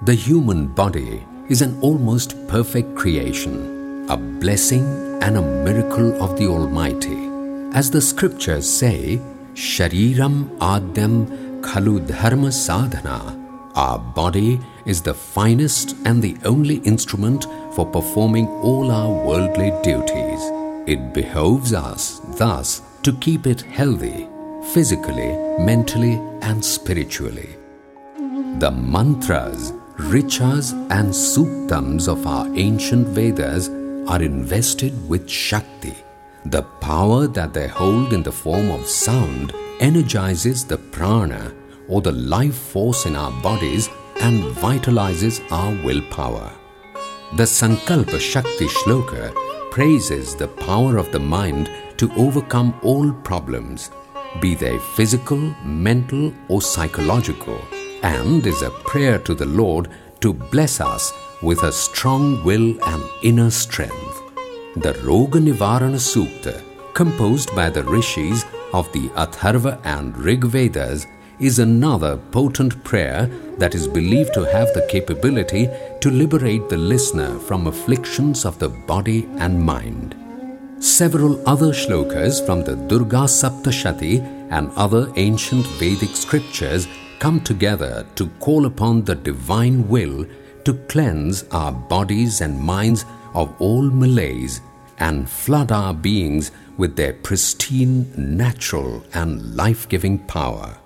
The human body is an almost perfect creation, a blessing and a miracle of the Almighty. As the scriptures say, Shariram Adyam Khalu Dharma Sadhana. Our body is the finest and the only instrument for performing all our worldly duties. It behoves us, thus, to keep it healthy, physically, mentally, and spiritually. The mantras, richas, and suktams of our ancient Vedas are invested with Shakti. The power that they hold in the form of sound energizes the prana, or the life force in our bodies, and vitalizes our willpower. The Sankalpa Shakti Shloka praises the power of the mind to overcome all problems, be they physical, mental, or psychological, and is a prayer to the Lord to bless us with a strong will and inner strength. The Roga Nivarana Sukta, composed by the rishis of the Atharva and Rig Vedas, is another potent prayer that is believed to have the capability to liberate the listener from afflictions of the body and mind. Several other shlokas from the Durga Saptashati and other ancient Vedic scriptures come together to call upon the divine will to cleanse our bodies and minds of all malaise and flood our beings with their pristine, natural, and life-giving power.